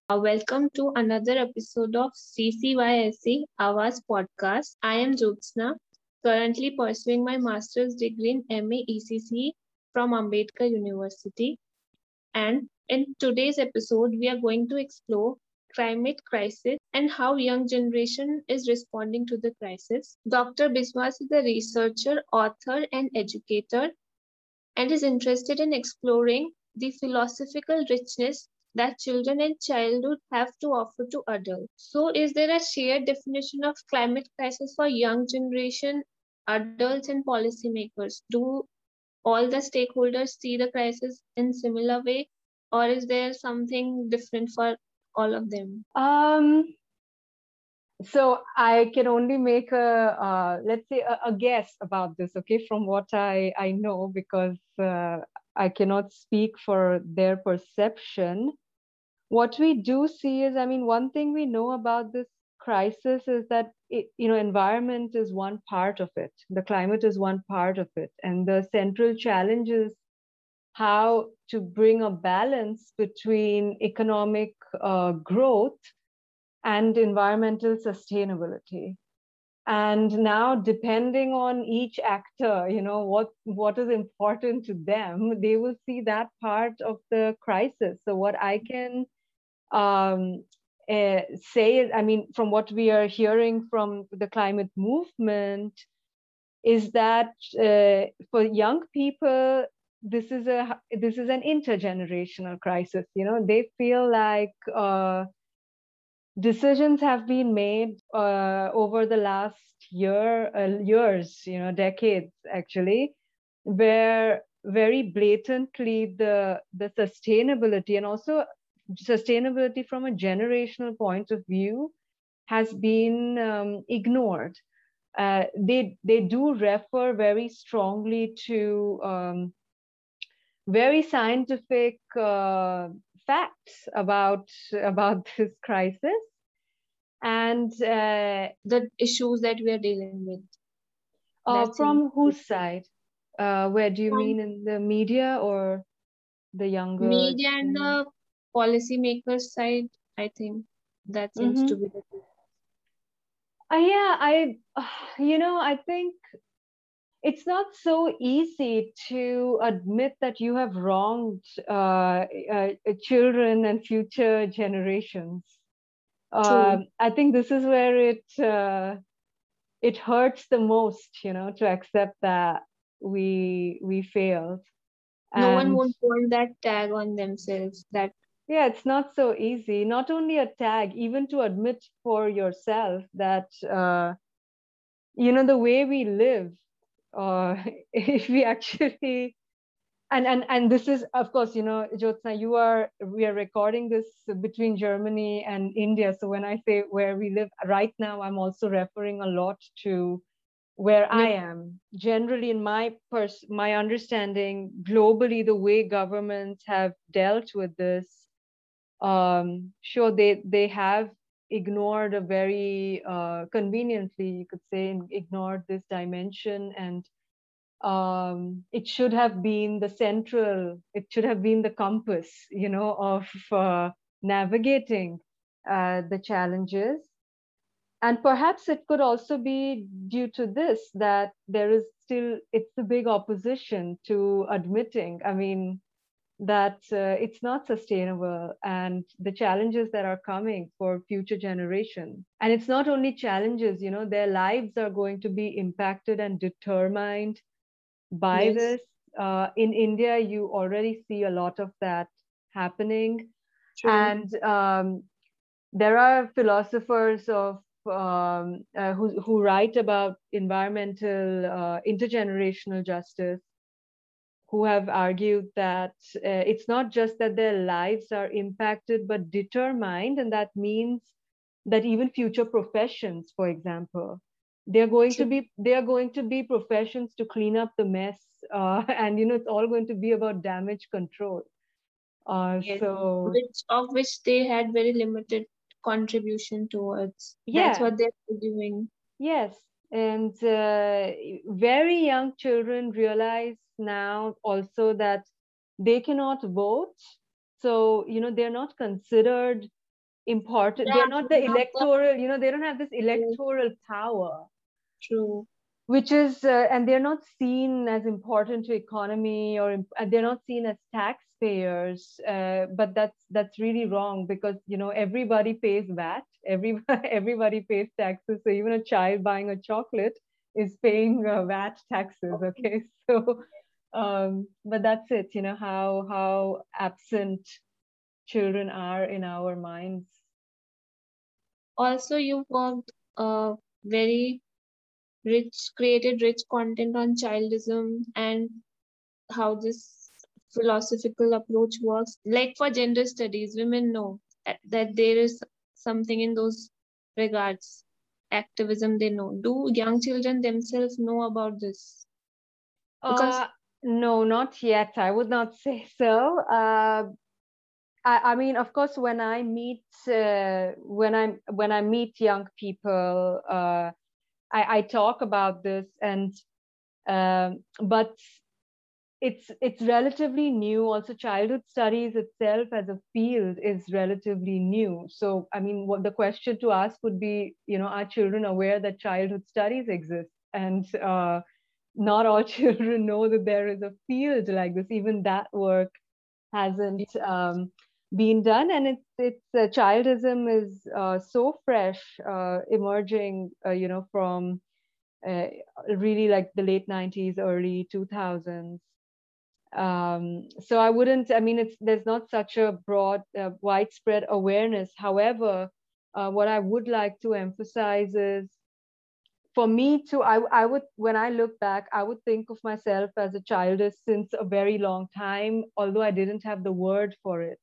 Welcome to another episode of CCYSC Awaaz podcast. I am Jyotsna, currently pursuing my master's degree in MA ECC from Ambedkar University. And in today's episode, we are going to explore climate crisis and how young generation is responding to the crisis. Dr. Biswas is a researcher, author, and educator and is interested in exploring the philosophical richness that children in childhood have to offer to adults. So, is there a shared definition of climate crisis for young generation, adults, and policymakers? Do all the stakeholders see the crisis in similar way, or is there something different for all of them? Um, so I can only make let's say, a guess about this, okay, from what I know, because I cannot speak for their perception. What we do see is, I mean, one thing we know about this crisis is that environment is one part of it. The climate is one part of it, and the central challenge is how to bring a balance between economic growth and environmental sustainability. And now, depending on each actor, what is important to them, they will see that part of the crisis. So what I can um, say is, I mean, from what we are hearing from the climate movement, is that for young people, this is an intergenerational crisis. They feel like decisions have been made over the last years, decades actually, where very blatantly the sustainability, and also sustainability from a generational point of view, has been ignored. They do refer very strongly to very scientific facts about this crisis, and The issues that we are dealing with. That's in from whose side? Where do you mean, in the media or the younger media and generation? the policymakers side, I think that seems to Mm-hmm. be the case. Yeah, I think it's not so easy to admit that you have wronged children and future generations. True. I think this is where it hurts the most, to accept that we failed. No one And would want that tag on themselves. That yeah, it's not so easy. Not only a tag, even to admit for yourself that the way we live, if we actually, and this is, of course, Jyotsna, we are recording this between Germany and India. So when I say where we live right now, I'm also referring a lot to where I yep. am. Generally, in my understanding, globally, the way governments have dealt with this, sure, they have ignored a very conveniently, you could say, ignored this dimension. And it should have been it should have been the compass, of navigating the challenges. And perhaps it could also be due to this, that it's a big opposition to admitting, I mean, that it's not sustainable, and the challenges that are coming for future generations. And it's not only challenges, their lives are going to be impacted and determined by Yes. this. In India, you already see a lot of that happening. True. And there are philosophers who write about environmental intergenerational justice, who have argued that it's not just that their lives are impacted but determined, and that means that even future professions, for example, True. they are going to be professions to clean up the mess, and it's all going to be about damage control. Yes. So Which they had very limited contribution towards. That's yeah, what they're doing. yes, and very young children realize now also that they cannot vote, so they're not considered important. They're Yeah, not the they have electoral, they don't have this the electoral power, true. which is, and they're not seen as important to economy, or they're not seen as taxpayers. But that's really wrong, because everybody pays VAT. Everybody pays taxes. So even a child buying a chocolate is paying VAT taxes. Okay, so but that's it. How absent children are in our minds. Also, you worked very created rich content on childism and how this philosophical approach works. Like for gender studies, women know that there is something in those regards. Activism, they know. Do young children themselves know about this? Because Uh, no, not yet. I would not say so. I mean, of course, when I meet young people, I talk about this, and but it's relatively new. Also, childhood studies itself as a field is relatively new. So, I mean, what the question to ask would be, are children aware that childhood studies exist? And not all children know that there is a field like this. Even that work hasn't been done, and it's childism is so fresh, emerging, from uh, really like the late 90s, early 2000s. So I wouldn't, I mean, there's not such a broad, widespread awareness. However, what I would like to emphasize is, for me too, I would, when I look back, I would think of myself as a childess since a very long time, although I didn't have the word for it.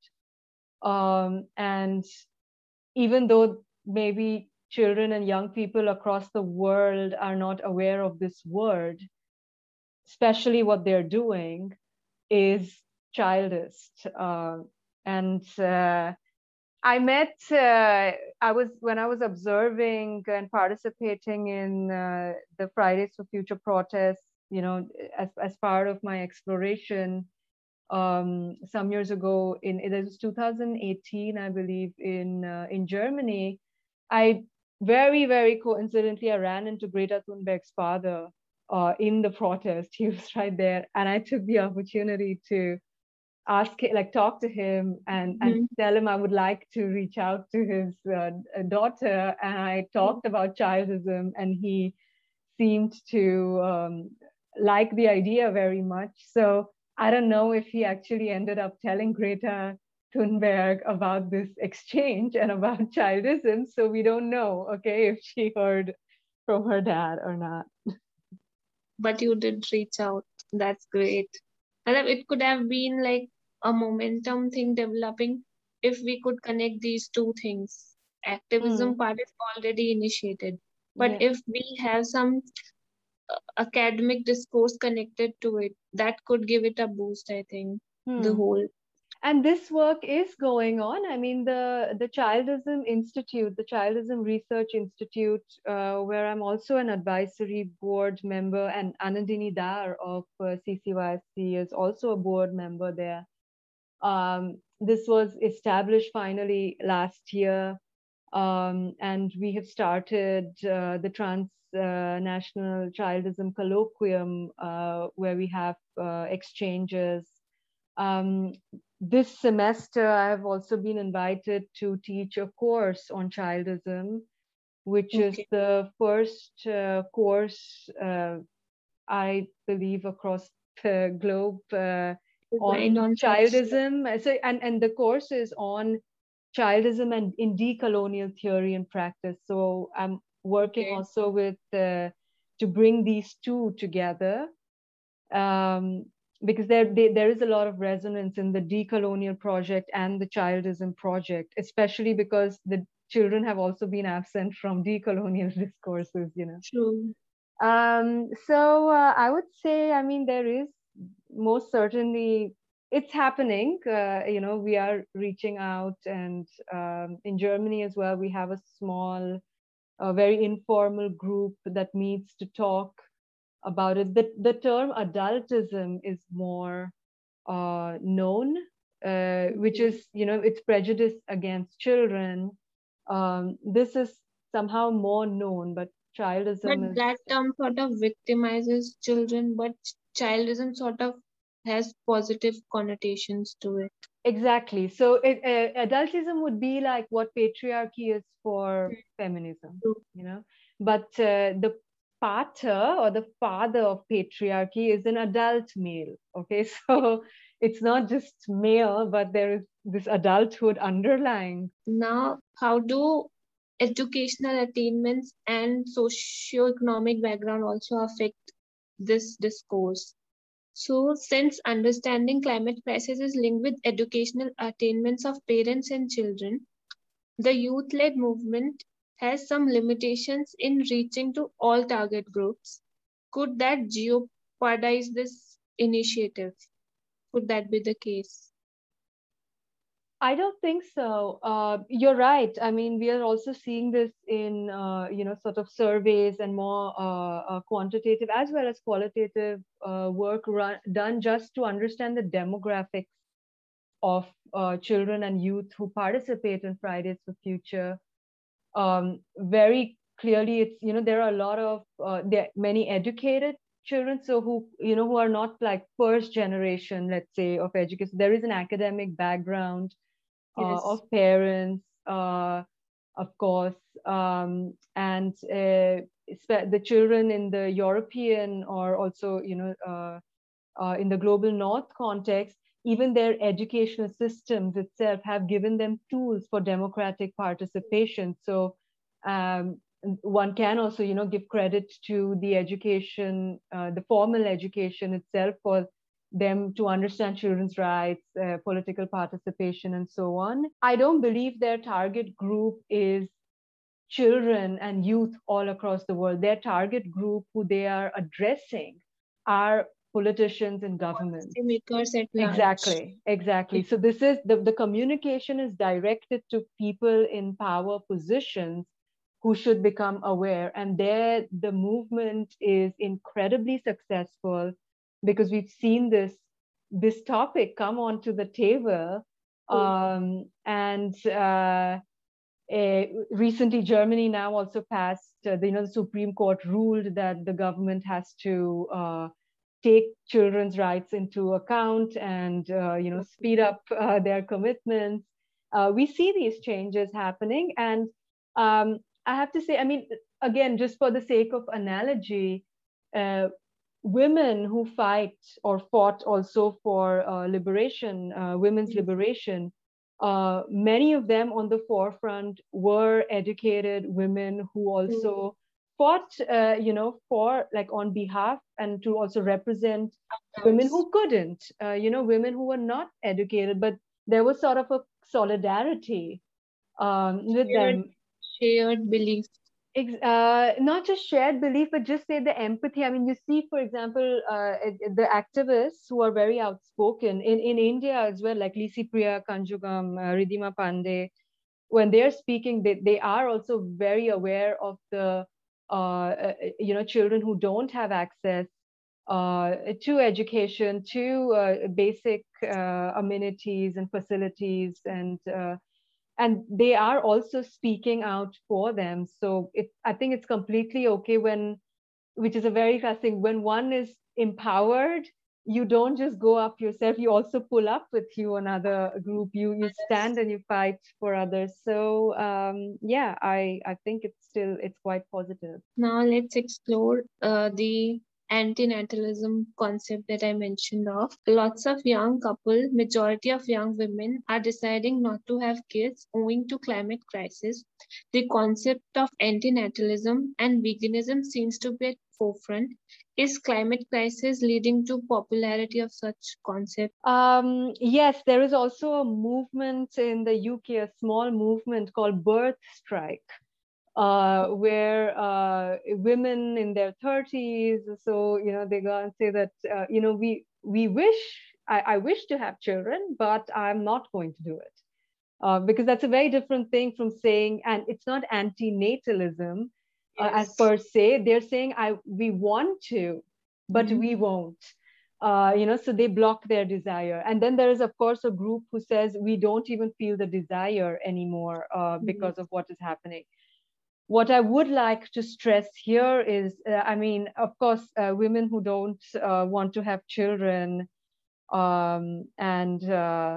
And even though maybe children and young people across the world are not aware of this word, especially what they're doing is childist. And I met, when I was observing and participating in the Fridays for Future protests, as part of my exploration, some years ago, it was 2018, I believe, in Germany. I very, very coincidentally, I ran into Greta Thunberg's father in the protest. He was right there, and I took the opportunity to like talk to him, and Mhm. tell him I would like to reach out to his daughter. And I talked about childism, and he seemed to like the idea very much. So I don't know if he actually ended up telling Greta Thunberg about this exchange and about childism. So we don't know, okay, if she heard from her dad or not. but you did reach out. That's great. And it could have been like a momentum thing developing if we could connect these two things. Activism Hmm. part is already initiated, but Yeah. if we have some academic discourse connected to it, that could give it a boost, I think. The Hmm. whole. And this work is going on. I mean, the Childism Institute, the Childism Research Institute, where I'm also an advisory board member, and Anandini Dar of CCYSC is also a board member there. This was established finally last year, and we have started the Transnational Childism Colloquium, where we have exchanges. Um, this semester, I have also been invited to teach a course on childism, which is Okay. the first course, I believe, across the globe Designed on on such. childism. So, and the course is on childism and in decolonial theory and practice. So I'm working Okay. also with to bring these two together, um, because there is a lot of resonance in the decolonial project and the childism project, especially because the children have also been absent from decolonial discourses, True. So I would say, I mean, there is most certainly, it's happening. We are reaching out, and in Germany as well, we have a small, very informal group that meets to talk about it. The term adultism is more known which is, it's prejudice against children. This is somehow more known, but But childism is that term sort of victimizes children, but childism sort of has positive connotations to it. exactly. So adultism would be like what patriarchy is for feminism, True. But the pater or the father of patriarchy is an adult male. Okay, so it's not just male, but there is this adulthood underlying. Now, how do educational attainments and socioeconomic background also affect this discourse? So, since understanding climate crisis is linked with educational attainments of parents and children, the youth-led movement has some limitations in reaching to all target groups. Could that jeopardize this initiative? Could that be the case? I don't think so. You're right. I mean, we are also seeing this in, sort of surveys and more quantitative as well as qualitative work done just to understand the demographics of children and youth who participate in Fridays for Future. Very clearly, it's, there are a lot of, there are many educated children, so who are not like first generation, let's say, of education. There is an academic background Yes. of parents, of course, and the children in the European or also, in the global North context, even their educational systems itself have given them tools for democratic participation. So one can also, give credit to the education, the formal education itself for them to understand children's rights, political participation, and so on. I don't believe their target group is children and youth all across the world. Their target group who they are addressing are politicians and governments. Policymakers at large. Exactly. So this is the communication is directed to people in power positions who should become aware. And there the movement is incredibly successful because we've seen this topic come onto the table. And recently Germany now also passed, the Supreme Court ruled that the government has to take children's rights into account and speed up their commitments. We see these changes happening, and I have to say, I mean, again, just for the sake of analogy, women who fight or fought also for liberation, women's liberation, many of them on the forefront were educated women who also fought, for like on behalf and to also represent women who couldn't, women who were not educated, but there was sort of a solidarity with them. Shared belief. Not just shared belief, but just say the empathy. I mean, you see, for example, the activists who are very outspoken in India as well, like Lisi Priya Kanjugam, Ridhima Pandey, when they're speaking, they are also very aware of the, children who don't have access to education, to basic amenities and facilities, and they are also speaking out for them. So I think it's completely okay which is a very classic thing, when one is empowered, you don't just go up yourself, you also pull up with you another group, you stand and you fight for others. So yeah, I think it's quite positive. Now let's explore the antinatalism concept that I mentioned of. Lots of young couple, majority of young women are deciding not to have kids owing to climate crisis. The concept of antinatalism and veganism seems to be at forefront. Is climate crisis leading to popularity of such concept? Yes, there is also a movement in the UK, a small movement called Birth Strike, where women in their 30s, so they go and say that we wish I wish to have children, but I'm not going to do it, because that's a very different thing from saying, and it's not anti-natalism as per se. They're saying we want to, but we won't. So they block their desire. And then there is, of course, a group who says we don't even feel the desire anymore because of what is happening. What I would like to stress here is, of course, women who don't want to have children, and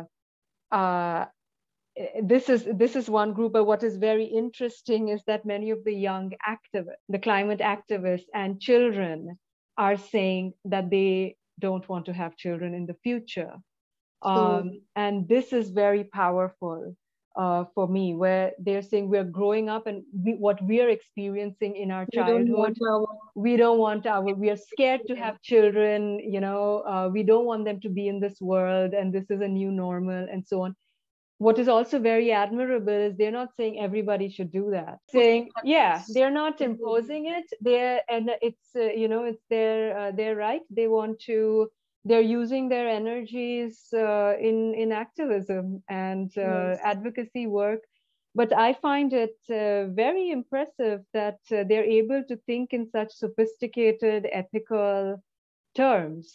this is one group. But what is very interesting is that many of the young activists, the climate activists, and children are saying that they don't want to have children in the future. And this is very powerful for me, where they're saying we're growing up, and what we are experiencing in our childhood, we don't want we are scared to have children, we don't want them to be in this world, and this is a new normal, and so on. What is also very admirable is they're not saying everybody should do that. Saying, yeah, they're not imposing it. It's their right. They want to. They're using their energies in activism and advocacy work. But I find it very impressive that they're able to think in such sophisticated, ethical terms.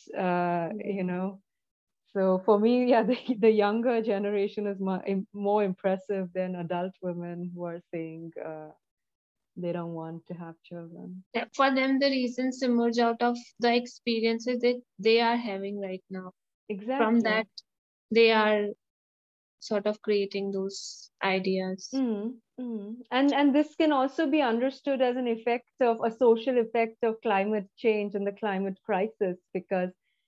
So for me, yeah, the younger generation is more impressive than adult women who are saying they don't want to have children. For them, the reasons emerge out of the experiences that they are having right now. Exactly. From that, they are sort of creating those ideas. And this can also be understood as an effect of a social effect of climate change and the climate crisis, because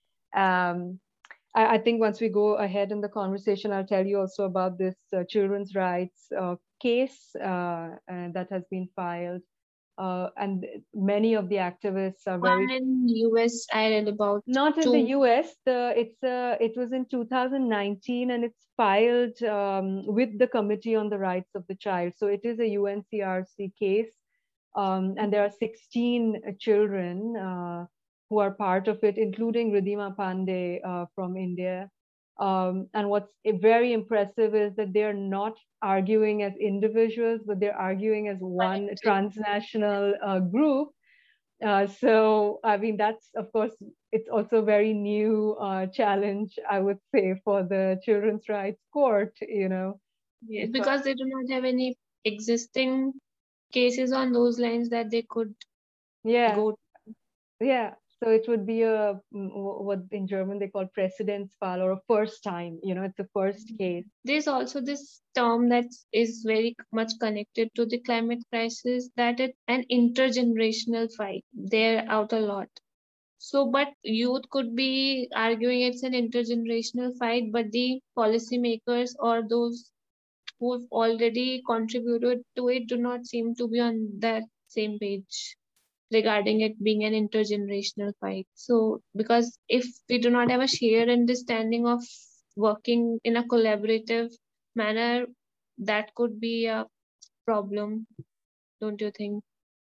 I think once we go ahead in the conversation, I'll tell you also about this children's rights case that has been filed. And many of the activists are very. One in US, I read about. Not in the US. It was in 2019, and it's filed with the Committee on the Rights of the Child. So it is a UNCRC case, and there are 16 children who are part of it, including Ridhima Pandey from India. And what's very impressive is that they're not arguing as individuals, but they're arguing as one transnational group. So, I mean, that's, of course, it's also a very new challenge, I would say, for the Children's Rights Court, Yes, because they do not have any existing cases on those lines that they could go to. Yeah. So it would be what in German they call Präzedenzfall, or a first time, it's a first case. There's also this term that is very much connected to the climate crisis, that it's an intergenerational fight. They're out a lot. So, but youth could be arguing it's an intergenerational fight, but the policymakers or those who've already contributed to it do not seem to be on that same page regarding it being an intergenerational fight. So, because if we do not have a shared understanding of working in a collaborative manner, that could be a problem, don't you think?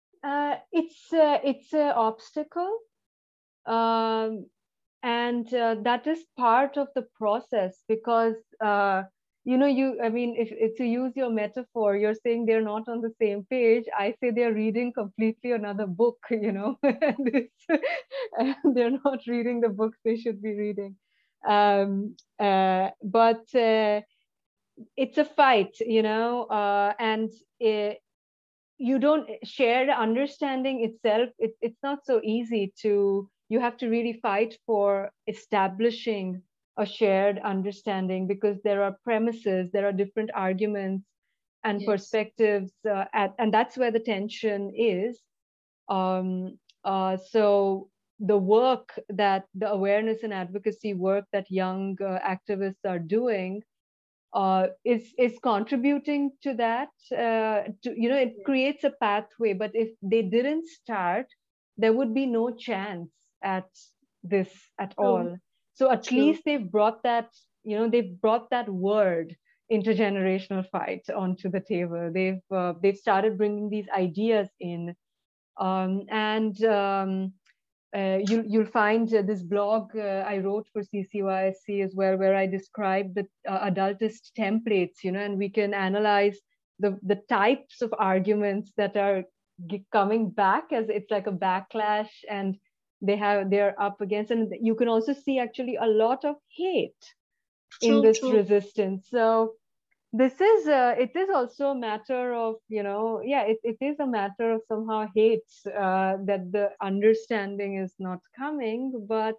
It's an obstacle, and that is part of the process, because if to use your metaphor, you're saying they're not on the same page. I say they're reading completely another book, and they're not reading the books they should be reading. But it's a fight, and you don't share the understanding itself. It's not so easy to. You have to really fight for establishing a shared understanding, because there are premises, there are different arguments and perspectives, and that's where the tension is. So the work that the awareness and advocacy work that young activists are doing is contributing to that. It creates a pathway, but if they didn't start, there would be no chance at this at all. So at least they've brought that, word intergenerational fight onto the table. They've started bringing these ideas in, you'll find this blog I wrote for CCYSC as well, where I describe the adultist templates, and we can analyze the types of arguments that are coming back, as it's like a backlash, and they're up against, and you can also see actually a lot of hate in True, this true. resistance. So this is it is also a matter of, it is a matter of somehow hate, that the understanding is not coming, but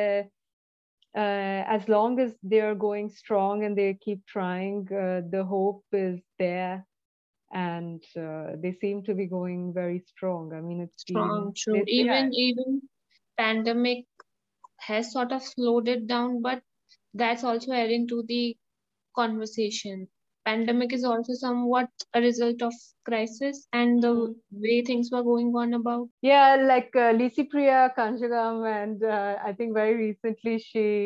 as long as they're going strong and they keep trying, the hope is there, and they seem to be going very strong. I mean, it's Strong, been true. this, yeah. Even pandemic has sort of slowed it down, but that's also adding to the conversation. Pandemic is also somewhat a result of crisis and the way things were going on about. Yeah, like Lisi Priya Kanjagam, and I think very recently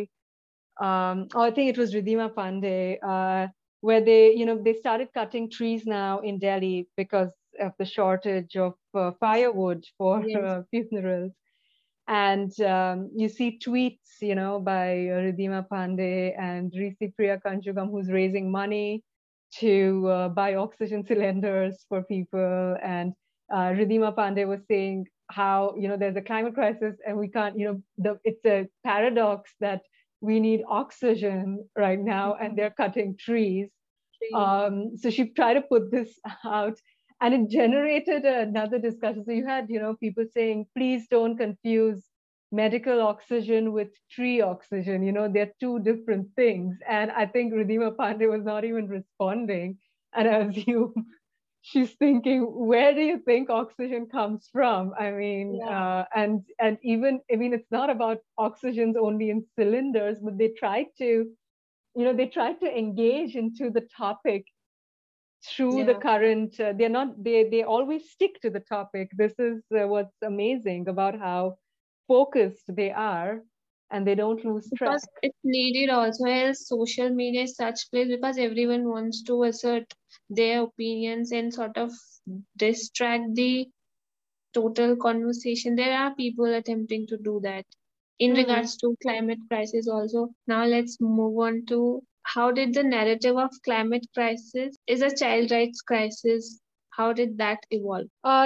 I think it was Ridhima Pandey, where they started cutting trees now in Delhi because of the shortage of firewood for Yes, funerals. And you see tweets, by Ridhima Pandey and Lisi Priya Kanjagam, who's raising money to buy oxygen cylinders for people. And Ridhima Pandey was saying how, there's a climate crisis and we can't, it's a paradox that we need oxygen right now and they're cutting trees. true. So she tried to put this out, and it generated another discussion. So you had, people saying, please don't confuse medical oxygen with tree oxygen. They're two different things. And I think Ridhima Pandey was not even responding. And I assume she's thinking, where do you think oxygen comes from? I mean, Yeah, and even, I mean, it's not about oxygens only in cylinders, but they tried to engage into the topic through the yeah. current. They always stick to the topic. This is what's amazing about how focused they are, and they don't lose track. Because it's needed also as social media is such place because everyone wants to assert their opinions and sort of distract the total conversation. There are people attempting to do that. In Hmm. regards to climate crisis also, now let's move on to how did the narrative of climate crisis is a child rights crisis? How did that evolve?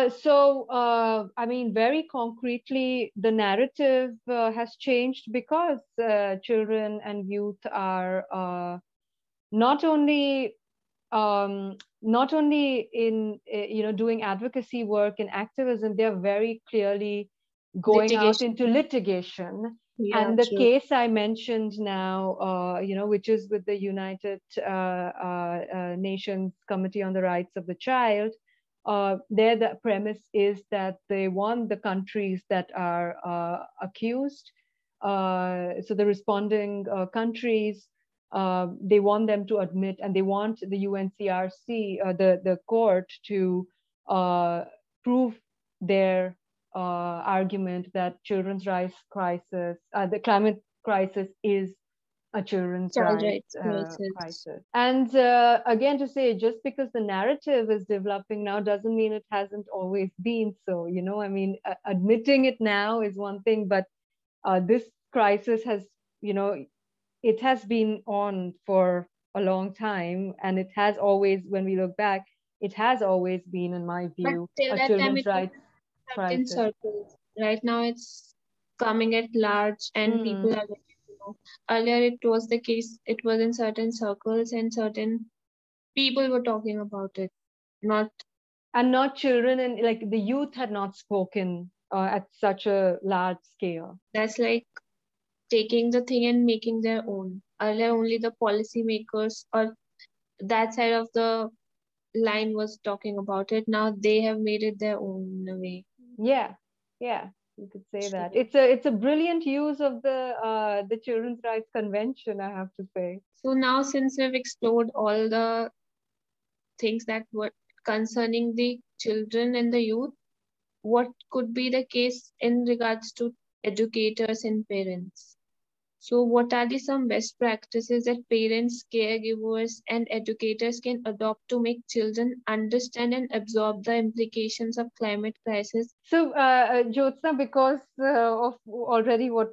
I mean, very concretely, the narrative has changed because children and youth are not only in doing advocacy work and activism, they're very clearly going out Litigation. into litigation. Yeah, And the true. case I mentioned now, which is with the United Nations Committee on the Rights of the Child, there the premise is that they want the countries that are accused, so the responding countries, they want them to admit, and they want the UNCRC, the court, to prove their argument that the climate crisis is a children's Child rights rights crisis. crisis. And again, to say, just because the narrative is developing now doesn't mean it hasn't always been so. I mean, admitting it now is one thing, but this crisis has, it has been on for a long time, and it has always, when we look back, it has always been, in my But view, till a that time, children's it was rights certain crisis. circles. Right now, it's coming at large, and people Mm. are getting to know. Earlier, it was the case, it was in certain circles, and certain people were talking about it. Not And not children, and like the youth had not spoken at such a large scale. that's like taking the thing and making their own. Earlier, only the policymakers or that side of the line was talking about it. Now they have made it their own in a way. Yeah, yeah, you could say that. True. It's a brilliant use of the Children's Rights Convention, I have to say. So now, since we've explored all the things that were concerning the children and the youth, what could be the case in regards to educators and parents? So, what are the some best practices that parents, caregivers, and educators can adopt to make children understand and absorb the implications of climate crisis? So, Jyotsna, because of already what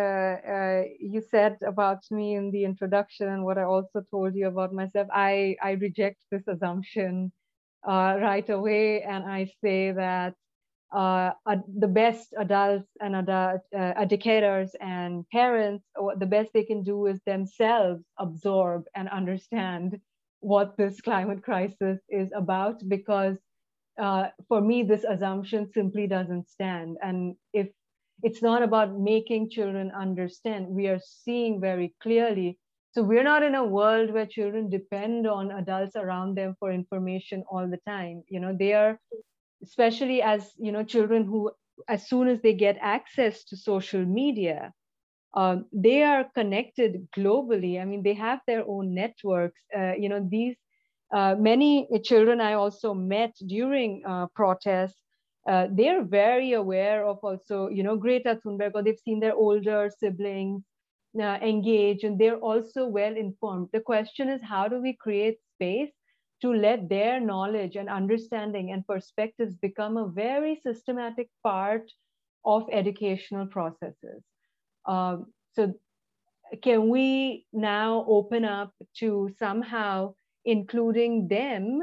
you said about me in the introduction and what I also told you about myself, I reject this assumption right away. And I say that the best adults and educators and parents, the best they can do is themselves absorb and understand what this climate crisis is about, because for me, this assumption simply doesn't stand. And if it's not about making children understand, we are seeing very clearly. So we're not in a world where children depend on adults around them for information all the time. They are, especially as children who, as soon as they get access to social media, they are connected globally. I mean, they have their own networks. These many children I also met during protests, they're very aware of also, Greta Thunberg, or they've seen their older siblings engage, and they're also well informed. The question is, how do we create space to let their knowledge and understanding and perspectives become a very systematic part of educational processes? So can we now open up to somehow including them,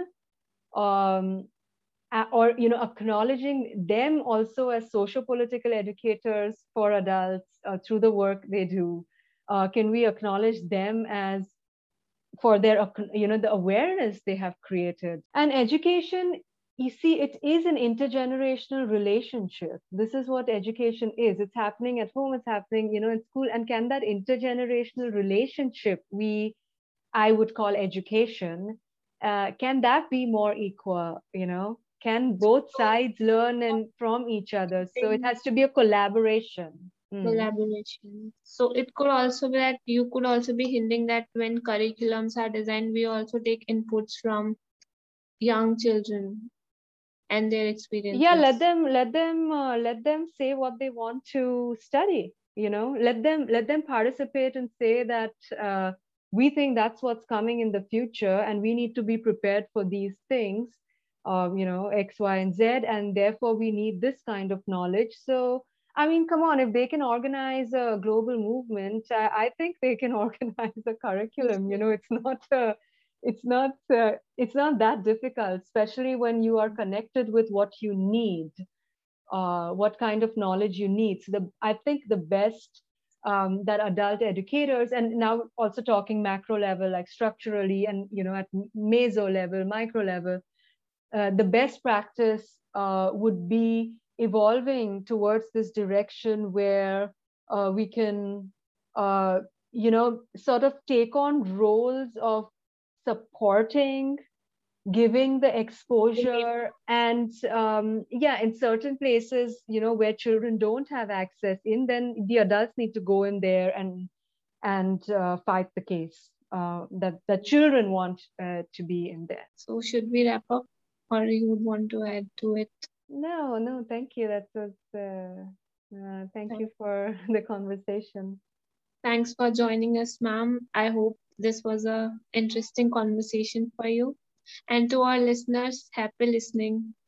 or acknowledging them also as socio-political educators for adults through the work they do? Can we acknowledge them as for their the awareness they have created? And education, you see, it is an intergenerational relationship. This is what education is. It's happening at home, it's happening in school. And can that intergenerational relationship, I would call education, can that be more equal? Can both sides learn and from each other? So it has to be a collaboration. Collaboration. So it could also be that you could also be hinting that when curriculums are designed, we also take inputs from young children and their experiences. Yeah, let them say what they want to study. Let them participate and say that we think that's what's coming in the future, and we need to be prepared for these things, X, Y, and Z, and therefore we need this kind of knowledge. So, I mean, come on, if they can organize a global movement, I think they can organize a curriculum. It's not that difficult, especially when you are connected with what you need, what kind of knowledge you need. So I think the best that adult educators, and now also talking macro level, like structurally, and at meso level, micro level, the best practice would be evolving towards this direction where we can sort of take on roles of supporting, giving the exposure, and in certain places where children don't have access in, then the adults need to go in there and fight the case that the children want to be in there. So should we wrap up, or you would want to add to it? No, thank you. That was thank you for the conversation. Thanks for joining us, ma'am. I hope this was a interesting conversation for you. And to our listeners, happy listening.